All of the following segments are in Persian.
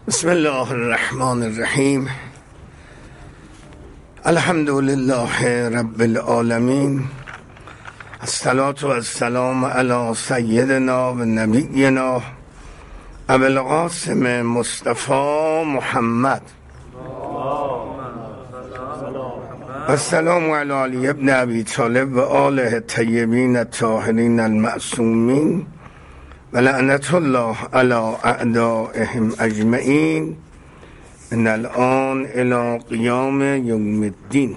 بسم الله الرحمن الرحیم. الحمد لله رب العالمین. الصلاة و السلام علی سیدنا و نبینا ابو القاسم مصطفی محمد. السلام علی علی ابن ابی طالب و آله الطیبین الطاهرین المعصومین و لعنت الله علی اعدائهم اجمعین من الان الی قیام یوم الدین.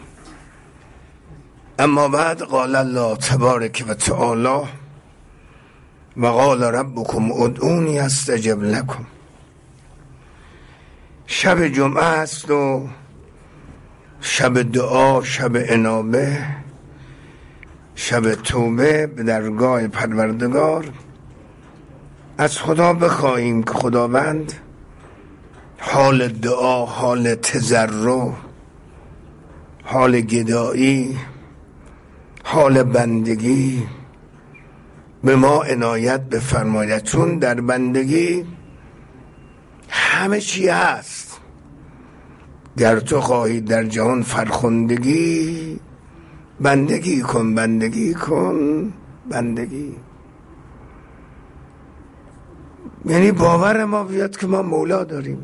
اما بعد، قال الله تبارک و تعالی و قال ربکم ادعونی استجب لکم. شب جمعه است و شب دعا، شب انابه، شب توبه به درگاه پروردگار. از خدا بخواهیم که خداوند حال دعا، حال تضرع، حال گدایی، حال بندگی به ما عنایت بفرماید، چون در بندگی همه چی هست. گر تو خواهی در جهان فرخندگی، بندگی کن، بندگی کن، بندگی. یعنی باور ما بیاد که ما مولا داریم،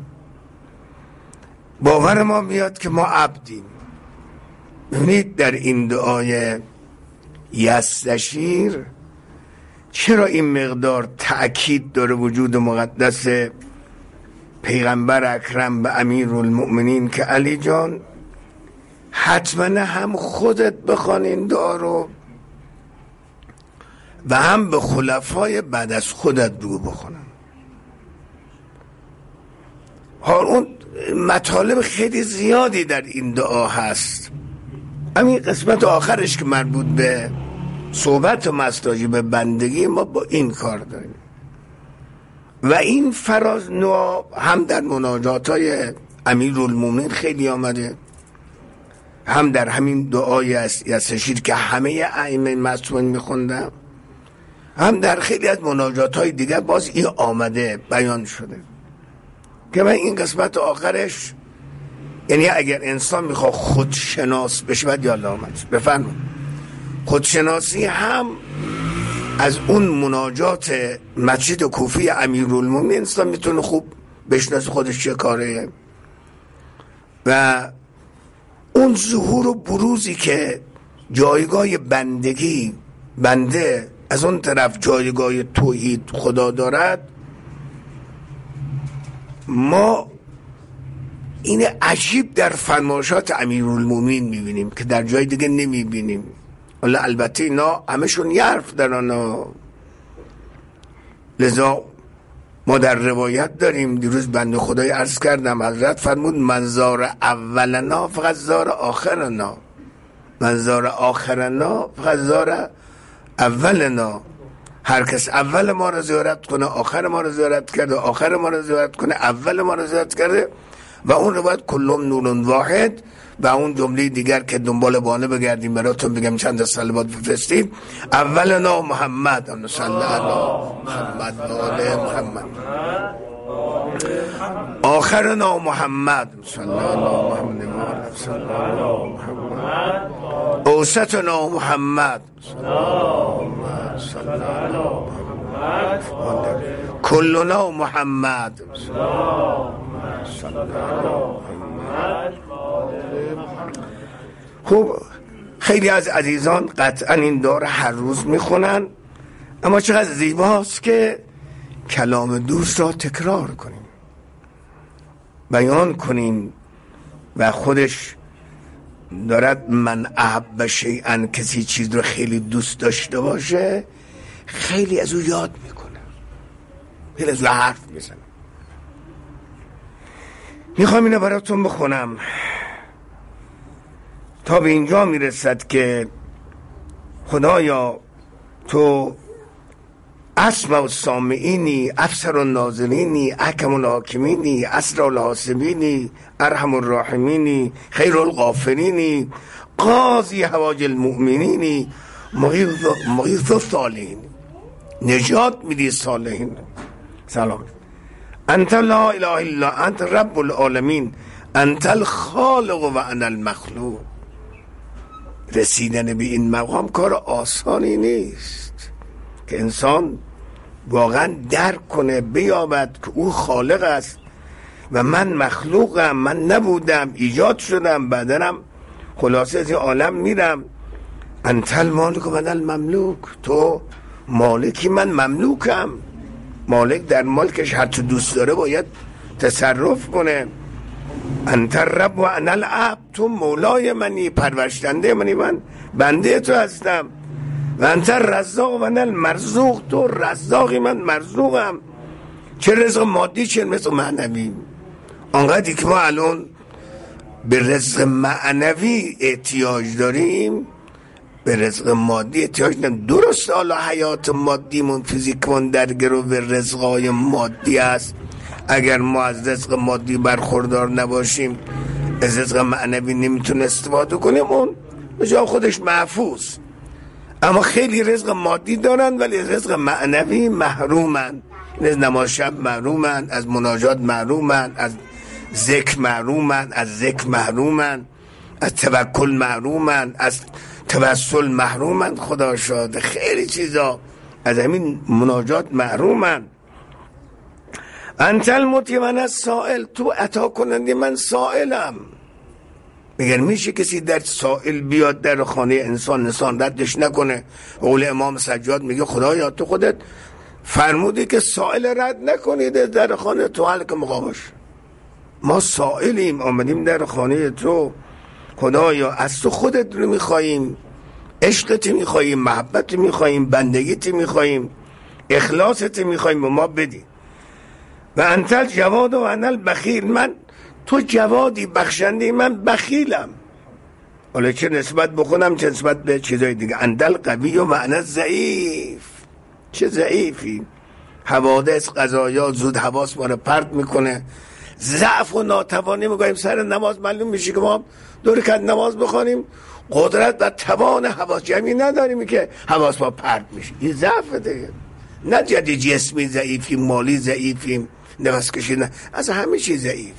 باور ما بیاد که ما عبدیم. ببینید در این دعای یستشیر چرا این مقدار تأکید داره وجود مقدس پیغمبر اکرم به امیرالمؤمنین که علی جان حتما هم خودت بخوان این دعا رو و هم به خلفای بعد از خودت رو بخونن. اون مطالب خیلی زیادی در این دعا هست. همین قسمت آخرش که مربوط به صحبت و مساجی به بندگی، ما با این کار داریم و این فراز نوع هم در مناجات های امیرالمومنین خیلی آمده، هم در همین دعای یستشیر که همه ائمه معصومین میخوندن، هم در خیلی از مناجات های دیگر باز این آمده، بیان شده که من این قسمت آخرش، یعنی اگر انسان میخواد خودشناس بشه باید یاد آمد بفرمایید. خودشناسی هم از اون مناجات مسجد کوفی امیرالمومنین انسان میتونه خوب بشناسه خودش چه کاره و اون ظهور و بروزی که جایگاه بندگی، بنده از اون طرف جایگاه توحید خدا دارد. ما این عجیب در فرمایشات امیرالمومنین میبینیم که در جای دیگه نمیبینیم. حالا البته اینا همشون یه حرف دارن، لذا ما در روایت داریم. دیروز بنده خدای عرض کردم، حضرت فرمود من زار اولنا فقط زار آخرنا، من زار آخرنا فقط زار اولنا. هر کس اول ما را زیارت کنه آخر ما را زیارت کرده، آخر ما را زیارت کنه اول ما را زیارت کرده. و اون روایت کلهم نور واحد. و اون جمله دیگر که دنبال بانه بگردیم براتون بگم چند صلوات بفرستیم. اولنا محمد، اللهم صل علی محمد و آل محمد. آخرنا محمد، صلی الله علیه و آله محمد. اوسطنا محمد، صلی الله محمد. کلنا محمد، صلی الله محمد. خب خیلی از عزیزان قطعا این دعا هر روز میخونن، اما چقدر زیباست که کلام دوست را تکرار کنیم، بیان کنیم. و خودش دارد من احب شیئا، کسی چیز رو خیلی دوست داشته باشه خیلی از او یاد میکنه، خیلی از او حرف میزنه. میخوام اینو براتون بخونم تا به اینجا میرسد که خدایا تو اسمع السامعینی، افسر الناظرینی، احکم الحاکمینی، اسرع الحاسبینی، ارحم الراحمینی، خیر الغافرینی، قاضی حوائج المؤمنینی، مغیث الصالحین، نجات میدی صالحین. سلام. انت لا اله الا انت رب العالمین، انت الخالق و انا المخلوق. رسیدن به این مقام کار آسانی نیست که انسان واقعا درک کنه، بیابد که او خالق است و من مخلوقم، من نبودم، ایجاد شدم، بعدنم خلاصه از این عالم میرم. انت المالک و من المملوک، تو مالکی من مملوکم. مالک در مالکش هر چه دوست داره باید تصرف کنه. انت رب و انا العبد، تو مولای منی، پرورشنده منی، من بنده تو هستم. و انت رزاق و انا المرزوق، تو رزاقی من مرزوقم. چه رزق مادی چه رزق معنوی. آنقدری که ما الان به رزق معنوی احتیاج داریم، به رزق مادی احتیاج نداریم. درست حالا حیات مادیمون، فیزیکمون در گرو رزقای مادی است. اگر ما از رزق مادی برخوردار نباشیم، از رزق معنوی نمیتونه استفاده کنیم، اون به جای خودش محفوظ. اما خیلی رزق مادی دارن ولی رزق معنوی محرومن. از نماز شب محرومن، از مناجات محرومن، از ذکر محرومن، از ذکر محرومن، از توکل محرومن، از توسل محرومن. خدا شاهد خیلی چیزا از همین مناجات محرومن. انت المطیع و انا السائل، تو عطا کننده من سائلم. میگن میشه کسی در سائل بیاد در خانه انسان ردش نکنه؟ قول امام سجاد میگه خدایا تو خودت فرمودی که سائل رد نکنید در خانه تو، حل که مقابش ما سائلیم، آمدیم در خانه تو. خدایا از تو خودت رو میخواییم، عشقت میخواییم، محبت میخواییم، بندگیت میخواییم، اخلاصت میخواییم، به ما بدی. و انت الجواد و انا البخیل، من تو جوادی، بخشنده، من بخیلم. حالا چه نسبت بکنم چه نسبت به چیزای دیگه. انت القوی و انا ضعیف، چه ضعیفی. حوادث قضایا زود حواس ما رو پرت میکنه، ضعف و ناتوانی میگویم. سر نماز معلوم میشه که ما دو رکعت نماز بخونیم، قدرت و توان حواس جمعی نداریم که حواس ما پرت میشه. این ضعف دیگه. نه جدی جسمی ضعیفیم، مالی ضعیفیم، نفس کشیدن، از همه چیز ضعیف.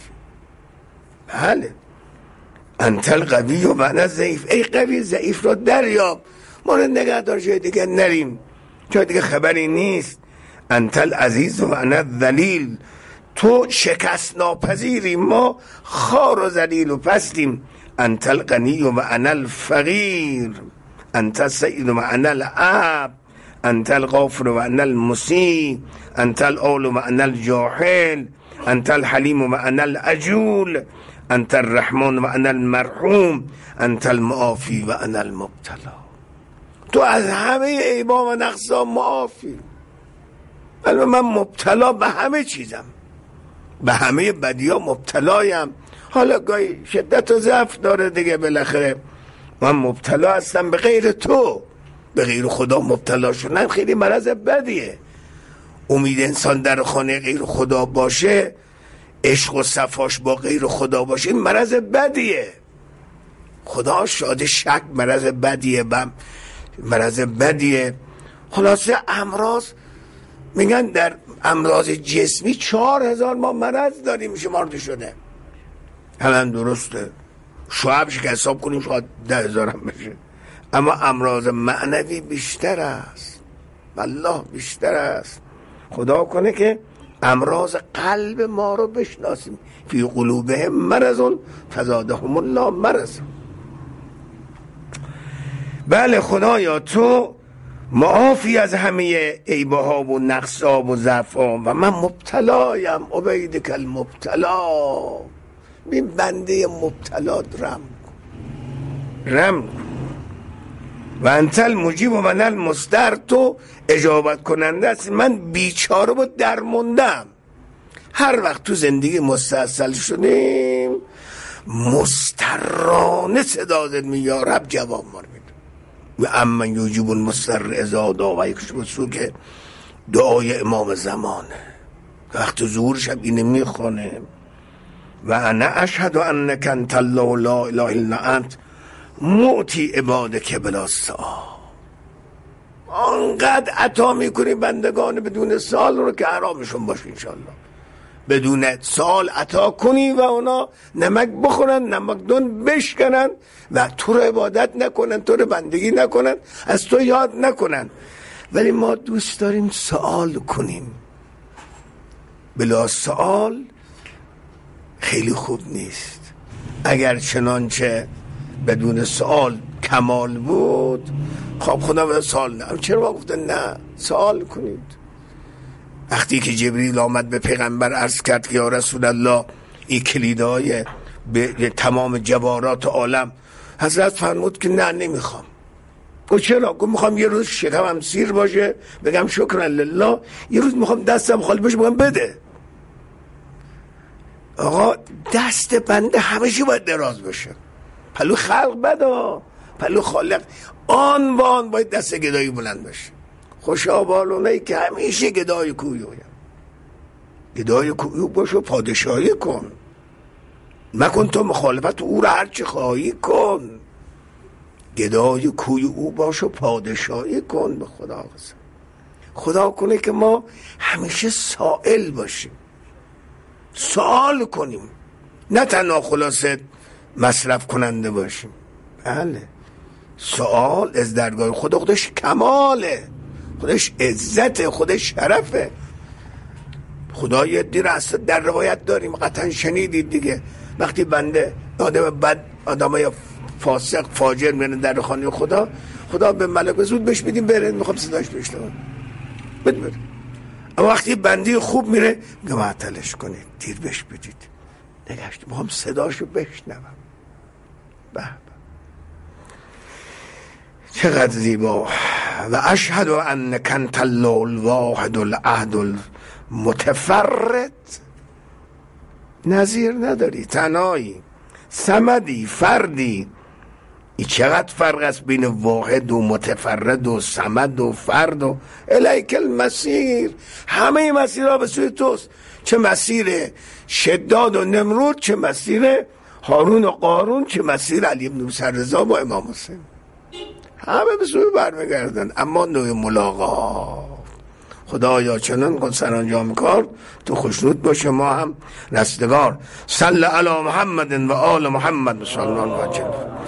بله. انت القوی و انا ضعیف، ای قوی ضعیف رو دریاب، ما رو نگه دار، جای دیگه نریم، جای دیگه خبری نیست. انت العزیز و انا الذلیل، تو شکست ناپذیری، ما خار و ذلیل و پستیم. انت الغنی و انا الفقیر، انت السید و انا العبد، انت الغافر و انا المسیء، انت العال و انا الجاهل، انت الحلیم و انا العجول، انت الرحمن و انا المرحوم، انت المعافی و انا المبتلا. تو از همه عیبا و نقصا معافی. البته من مبتلا به همه چیزم، به همه بدیها مبتلایم. حالا گاهی شدت و ضعف داره دیگه، بالاخره من مبتلا هستم به غیر تو. به غیر خدا مبتلا شدن خیلی مرض بدیه. امید انسان در خانه غیر خدا باشه، عشق و صفاش با غیر خدا باشه، این مرض بدیه. خدا شاده، شک مرض بدیه، مرض بدیه. خلاصه امراض، میگن در امراض جسمی 4000 ما مرض داریم شمارده شده. همین درسته، شعبش که حساب کنیم شاید 10,000 هم بشه. اما امراض معنوی بیشتر است، والله بیشتر است. خدا کنه که امراض قلب ما رو بشناسیم. فی قلوبهم مرض فزادهم الله مرض. بله خدایا تو معافی از همه عیبها و نقصا و ضعفا و من مبتلایم. عبیدک المبتلا، این بنده مبتلا رم. و انت المجیب و من المضطر، تو اجابت کننده است، من بیچاره و درموندم. هر وقت تو زندگی مستحصل شدیم مضطرانه صدا زد می یا رب جواب ما رو میده. و اما یوجب المضطر اذا دعا و یکشف السوء، که دعای امام زمانه، وقت ظهور شب اینه میخونه. و انا اشهد انک انت الله لا اله الا انت معطی عبادک بلا سؤال. آنقدر عطا میکنی بندگان بدون سؤال رو که حرامشون باشه انشالله. بدون سوال عطا کنی و اونا نمک بخورن، نمکدون بشکنن و تو رو عبادت نکنن، تو رو بندگی نکنن، از تو یاد نکنن. ولی ما دوست داریم سوال کنیم. بلا سوال خیلی خوب نیست. اگر چنانچه بدون سوال کمال بود، خب خدا به سوال نه. چرا ما گفتن نه سوال کنید؟ وقتی که جبریل آمد به پیغمبر عرض کرد که یا رسول الله این کلیدهای به تمام جواهرات عالم، حضرت فرمود که نه نمیخوام. گفت چرا؟ گفت میخوام یه روز شکمم سیر باشه بگم شکرا لله، یه روز میخوام دستم خالی باشه بگم بده. آقا دست بنده همیشه باید دراز باشه. پلو خلق بدا، پلو خالق آن و آن باید دست گدایی بلند باشه. خوشا بالونهی که همیشه گدای کویویم. گدای کویو باشو، پادشاهی کن، مکن تو مخالفت او را هرچی خواهی کن. گدای کوی او باشو، پادشاهی کن. به خدا قسم، خدا کنه که ما همیشه سائل باشیم، سوال کنیم، نه تنها خلاصه مصرف کننده باشیم. بله، سوال از درگاه خدا، خودش کماله، خودش عزت، خودش شرفه. خدا یه دیر اصلا در روایت داریم، قطعا شنیدید دیگه، وقتی بنده آدم بد، آدمای فاسق فاجر میرن در خانه خدا، خدا به ملک زود بهش بدیم بره، میخوام صداش بشنوم بره. اما وقتی بندی خوب میره میگه معطلش کنید، دیر بهش بدید، نگشت میخوام صداشو بشنوم. به چقدر زیبا. و اشهد انک انت الله الواحد الاحد المتفرد، نظیر نداری، تنهایی، صمدی، فردی. این چقدر فرق است بین واحد و متفرد و صمد و فرد و الیک المسیر. همه مسیرها به سوی توست، چه مسیر شداد و نمرود، چه مسیر هارون و قارون، چه مسیر علی بن موسی رضا با امام حسین، همه به سوی برمیگردن. اما نوع ملاقات خدایا چنان کن سرانجام کار تو خوشنود باشه، ما هم رستگار. صلی علی محمد و آل محمد صلی الله علیه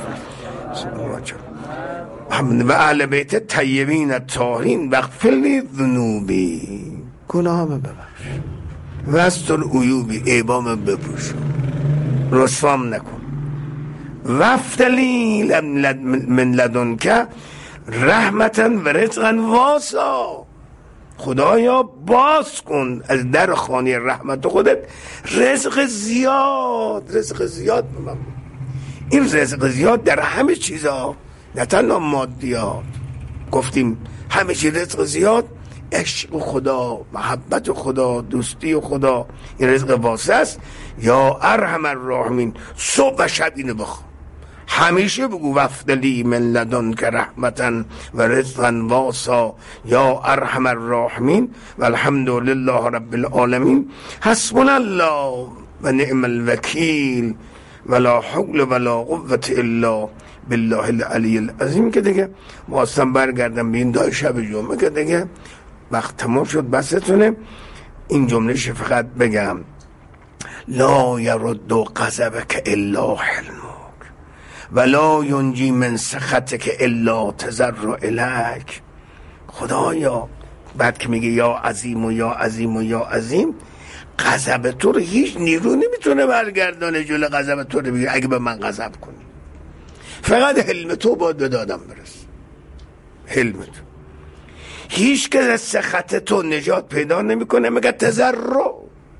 و اهل بیت طیبین الطاهرین واغفر لی ذنوبی، گناهامو ببخش، واستر عیوبی، عیبامو بپوش، رسوام نکن. وافتح لی من لدنک رحمتا و رزقا واسعا، خدایا باز کن از در خانه رحمت خودت رزق زیاد، رزق زیاد به من. این رزق زیاد در همه چیزا، نه تنها مادیات، گفتیم همه چیز رزق زیاد، عشق خدا، محبت خدا، دوستی خدا، این رزق واسع است. یا ارحم الراحمین، صبح و شب اینو بخوا، همیشه بگو وافتح لی من لدنک رحمتا و رزقا واسعا یا ارحم الراحمین و الحمد لله رب العالمین. حسبنا الله و نعم الوکیل ولا حول ولا قوة الا بالله العلی العظیم. که دیگه واسم برگردم به این دای شب جمعه که دیگه وقت تمام شد. بستونه این جمله فقط بگم، لا یرد غضبک الا حلمک ولا ینجی من سخطک الا تضرع الیک. خدایا بعد که میگه یا عظیم و یا عظیم و یا عظیم، غضب تو رو هیچ نیرو نمیتونه برگردانه جلو غضب تو رو بگیره. اگه به من غضب کنی، فقط حلم تو باید به دادم برس، حلم تو. هیچ که از سخط تو نجات پیدا نمیکنه مگر تضرع.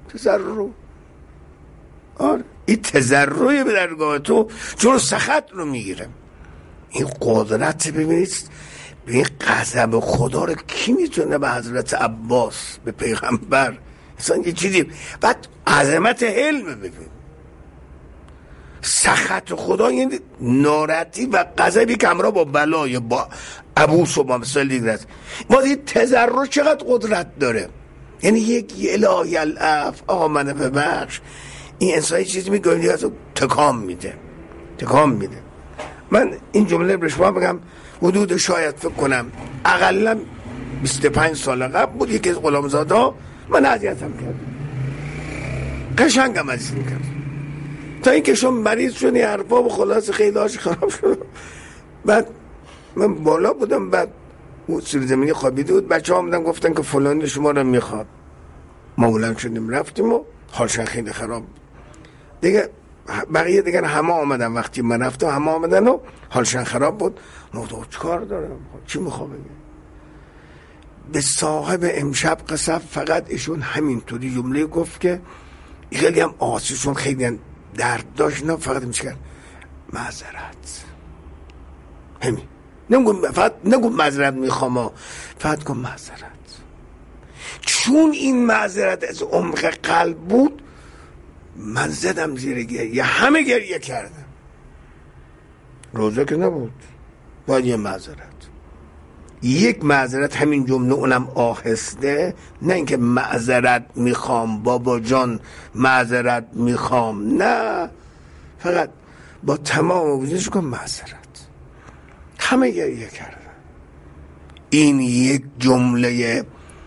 آره، این تضرعی به درگاه تو جلو سخط رو میگیره. این قدرت ببینید، به این غضب خدا رو کی میتونه؟ به حضرت عباس، به پیغمبر، اصلا یه چیزی. بعد عظمت حلم ببین، سخط خدا یعنی ناراحتی و غضبی که همراه با بلای، با عبوس و با مثال دیگر است. باز این تضرع چقدر قدرت داره، یعنی یک الهی العفو، آقا منو ببخش. این انسان چیزی میگه دیگه از تکام میده. من این جمله رو شما بگم، حدود شاید فکر کنم اقلا 25 سال قبل بود، یکی از غلامزادا من اذیتم کرد. قشنگم عزیز میکرد تا اینکه شما مریض شدی حرفا و خلاص خیلی هاش خراب شد. بعد من بالا بودم، بعد سر زمینی خوابیده بود، بچه ها آمدن گفتن که فلان شما رو میخواد. ما بلند شدیم رفتیم و حالشان خیلی خراب بود دیگه. بقیه دیگر همه آمدن، وقتی من رفتم همه آمدن و حالشان خراب بود. ما تو چیکار دارم، چی میخوام بگم؟ به صاحب امشب قصب فقط ایشون همینطوری جمله گفت که خیلی هم آسیشون خیلی درد داشت، نه فقط میشه کرد معذرت. همین فقط نگو معذرت میخوام، فقط گفت معذرت. چون این معذرت از عمق قلب بود من زدم زیر گریه، همه گریه کردم. روزه که نبود، باید یه معذرت، یک معذرت، همین جمله، اونم آهسته، نه اینکه معذرت میخوام بابا جان معذرت میخوام، نه، فقط با تمام وجودش کن معذرت. همه گریه کردن. این یک جمله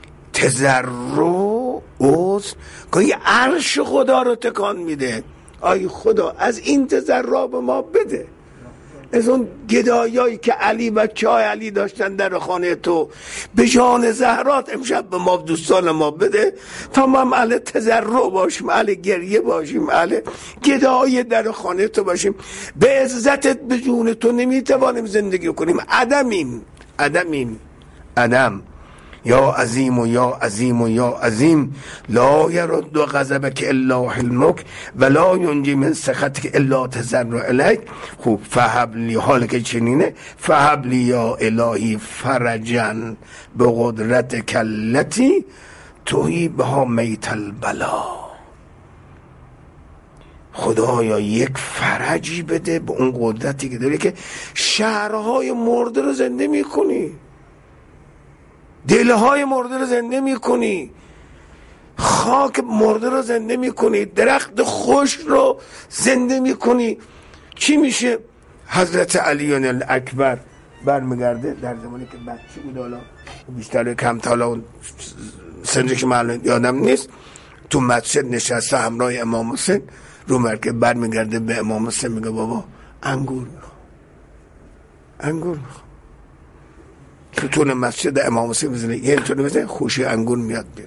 تضرع عذر که یه عرش خدا رو تکان میده. آی خدا از این تضرع به ما بده، از اون گدایایی که علی و چای علی داشتن در خانه تو به جان زهرات امشب به ما دوستان ما بده، تا ما اهل تضرع باشیم، اهل گریه باشیم، اهل گدای در خانه تو باشیم. به عزتت به جون تو نمیتوانیم زندگی کنیم، عدمیم. یا عظیم و یا عظیم و یا عظیم، لا یرد غضبک الا حلمک ولا ینجی من سخطک الا تضرع الیک. خوب فهب لی، حال که چنینه، فهب لی یا الهی فرجا به قدرت کلتی تویی بها میت البلا. خدایا یک فرجی بده به اون قدرتی که داری که شهرهای مرده رو زنده میکنی، دلهای مرده رو زنده میکنی، خاک مرده رو زنده میکنی، درخت خوش رو زنده میکنی. چی میشه؟ حضرت علی الاکبر برمیگرده در زمانی که بچه بود، حالا بیشتر کمتالا اون سنجش معلوم یادم نیست، تو مسجد نشسته همراه امام حسین رو مرکب، برمیگرده به امام حسین میگه بابا انگور میخوام. تو تون مسجد امام حسین بزنه یه اینطوری بزنه خوشی انگور میاد بیرون.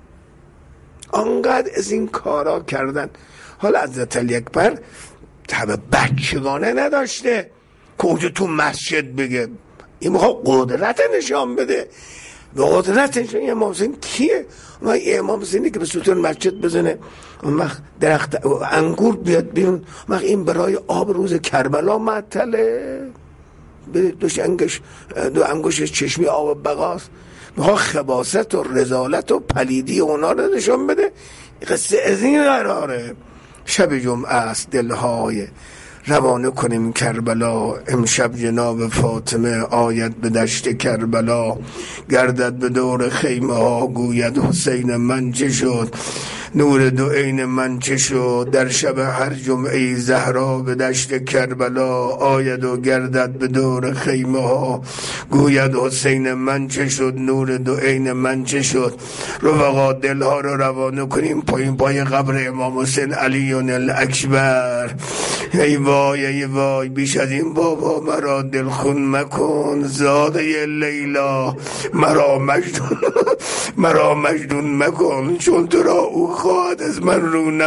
آنقدر از این کارا کردن. حالا حضرت علی اکبر طبع بچگانه نداشته که اونجا تو مسجد بگه، این میخواد قدرت نشان بده. به قدرت نشان امام حسین کیه؟ ما امام حسینی که به ستون مسجد بزنه اون وقت درخت انگور بیاد بیرون، وقت این برای آب روز کربلا معطله، به دو انگشت چشمی آب بقاست، میخواد خباست و رذالت و پلیدی اونا رو نشان بده. قصه از این قراره. شب جمعه است، دلهای روانه کنیم کربلا. امشب جناب فاطمه آید به دشت کربلا، گردد به دور خیمه ها گوید حسین من چه شد، نور دو عین من چه شد. در شب هر جمعه زهرا به دشت کربلا آید و گردد به دور خیمه ها گوید حسین من چه شد، نور دو عین من چه شد. رفقا دلها رو روانه کنیم پای قبر امام حسین علی الاکبر. ای وای بیش از این بابا مرا دلخون مکن، زاده لیلا مرا مجنون مکن، چون تو را او خواهد از من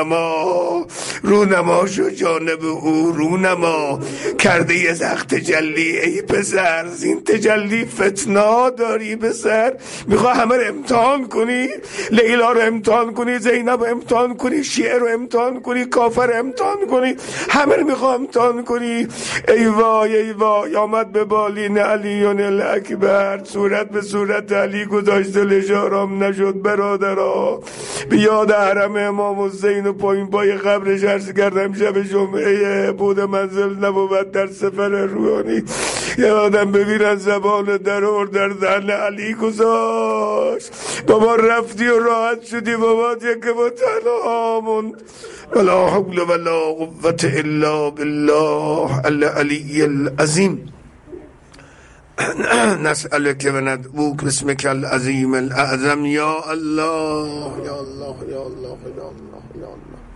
رونما شو جانب او رونما. کرده یه زخت تجلی ای پسر، زین تجلی فتنا داری پسر. میخواه همه رو امتحان کنی، لیلا رو امتحان کنی، زینب رو امتحان کنی، شیعه رو امتحان کنی، کافر رو امتحان کنی، همه رو میخواه امتحان کنی. ای وای آمد به بالین علی الاکبر، صورت به صورت علی گذاشت، دلش آرام نشد. برادرها به یاد حرم امام حسین و پای قبرش عرض کردم شب جمعه بود منزل نبود در سفر روحانی. یه آدم ببینن زبان در دهن علی گذاشت. بابا رفتی و راحت شدی، بابا که با تنها موند. ولا حول ولا قوة الا بالله العلی العظیم. نسألك و ندعوك باسمك العظیم الاعظم. یا الله یا الله یا الله یا الله یا الله.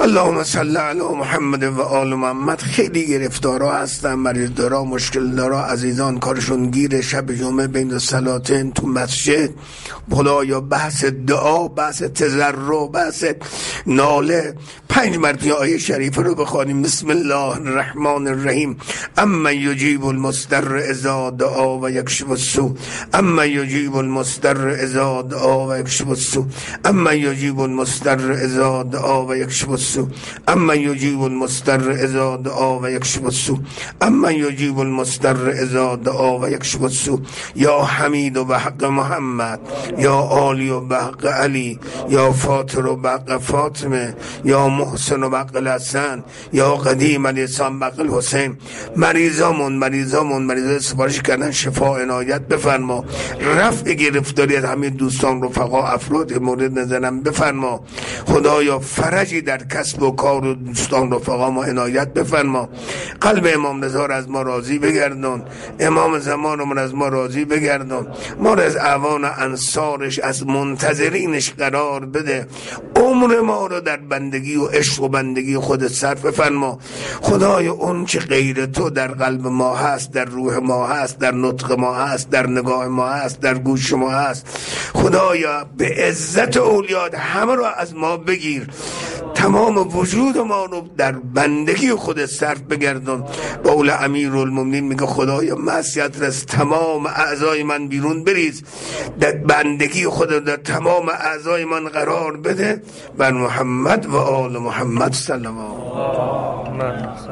اللهم صل علی محمد و آل محمد. خیلی گرفتارا هستن، مریض دارا، مشکل دارا، عزیزان کارشون گیره، شب جمعه بین الصلاتین تو مسجد، خدایا بحث دعا، بحث تضرع، بحث ناله، 5 مرتبه آیه شریفه رو بخوانیم. بسم الله الرحمن الرحیم. اما یجیب المضطر اذا دعا و یکشف السوء، اما یجیب المضطر اذا دعا و یکشف السوء، اما یجیب المضطر اذا دعا و یکشف السوء، اما یجیب المضطر اذا دعا و یکشف السوء، اما یجیب المضطر اذا دعا و یکشف السوء. یا حمید و بحق محمد، یا عالی و بحق علی، یا فاطر و بحق فاطمه، یا محسن و بحق الحسن، یا قدیم الاسلام بحق الحسین. مریضامون سفارش کردن، شفا عنایت بفرما، رفع گرفتاری از همین دوستان رفقا افراد مورد نظرم بفرما. خدایا فرجی در کسب و کار و دوستان رفقا ما عنایت بفرما. قلب امام رضا را از ما راضی بگردون، امام زمانمون از ما راضی بگردون، ما را از اعوان انصارش، از منتظرینش قرار بده. عمر ما رو در بندگی و عشق و بندگی خودت صرف فرما. خدایا اون چه غیر تو در قلب ما هست، در روح ما هست، در نطق ما هست، در نگاه ما هست، در گوش ما هست، خدایا به عزت اولیات همه رو از ما بگیر. تمام وجود ما رو در بندگی خودت صرف بگردون. قول امیرالمومنین میگه خدایا معصیت را از تمام اعضای من بیرون بریز، در بندگی خودت در تمام اعضای من قرار بده. بر محمد و آل محمد صلی الله.